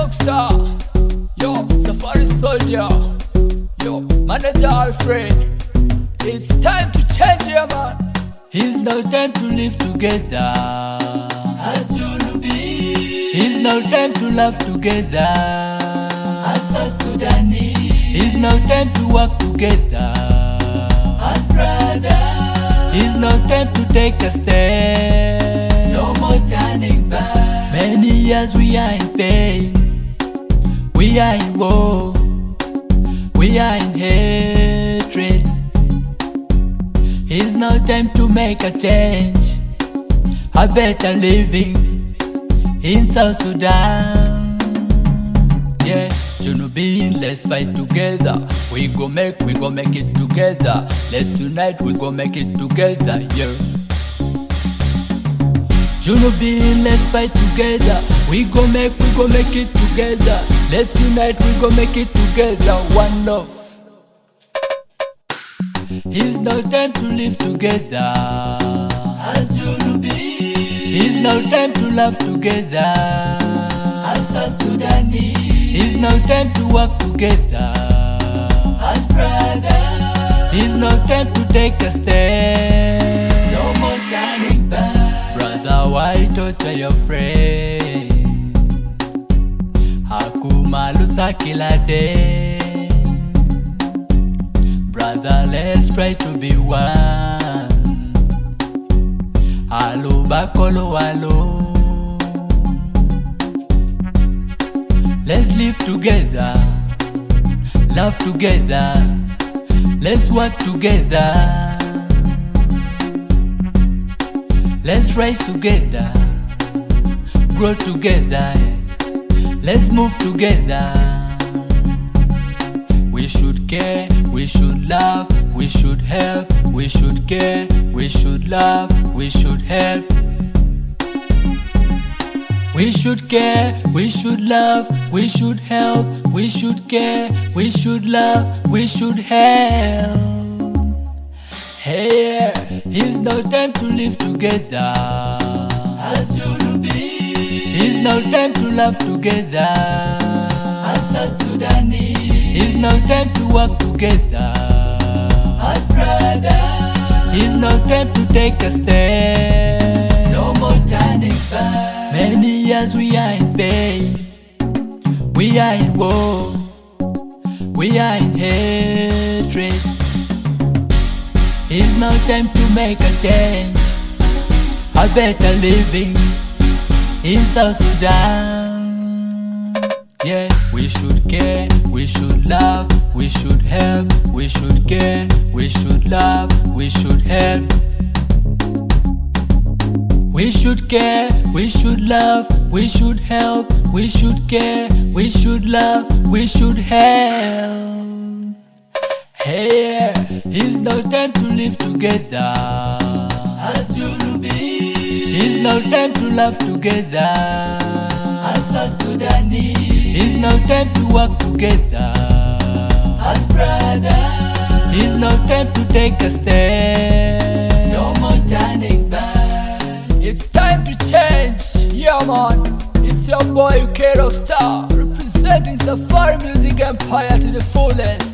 Rockstar, yo, Safari Soldier, yo, Manager Alfred. It's time to change, yeah, man. It's now time to live together As Junubi, It's now time to laugh together as a Sudanese, It's now time to work together as brothers. It's now time to take a stand. No more turning back. Many years we are in pain, we are in war, we are in hatred. It's now time to make a change, a better living in South Sudan. Yeah, Junubi, let's fight together. We go make it together. Let's unite, we go make it together. Yeah. Junubi, let's fight together. We go make it together. Let's unite, we go make it together. One love. It's now time to live together As Junubi, It's now time to laugh together as a Sudanese, It's now time to work together as brothers. It's now time to take a stand. No more turning back. Brother, why torture your friend? Hakumalusa kila day. Brother, let's try to be one. Alo bakolo alo. Let's live together, love together, let's work together. Let's rise together, grow together, let's move together. We should care, we should love, we should help, we should care, we should love, we should help. We should care, we should love, we should help, we should care, we should love, we should help. Hey, it's now time to live together As Junubi, It's now time to laugh together as a Sudanese, It's now time to work together as brothers. It's now time to take a stand. No more turning back. Many years we are in pain, we are in war, we are in hatred. It's now time to make a change, a better living in South Sudan. Yeah, we should care, we should love, we should help, we should care, we should love, we should help. We should care, we should love, we should help, we should care, we should love, we should help. Hey, it's now time to live together As Junubi, It's now time to laugh together as a Sudanese, It's now time to work together as brothers. It's now time to take a stand. No more turning back. It's time to change, yeah man. It's your boy UK Rockstar, representing Safari Music Empire to the fullest.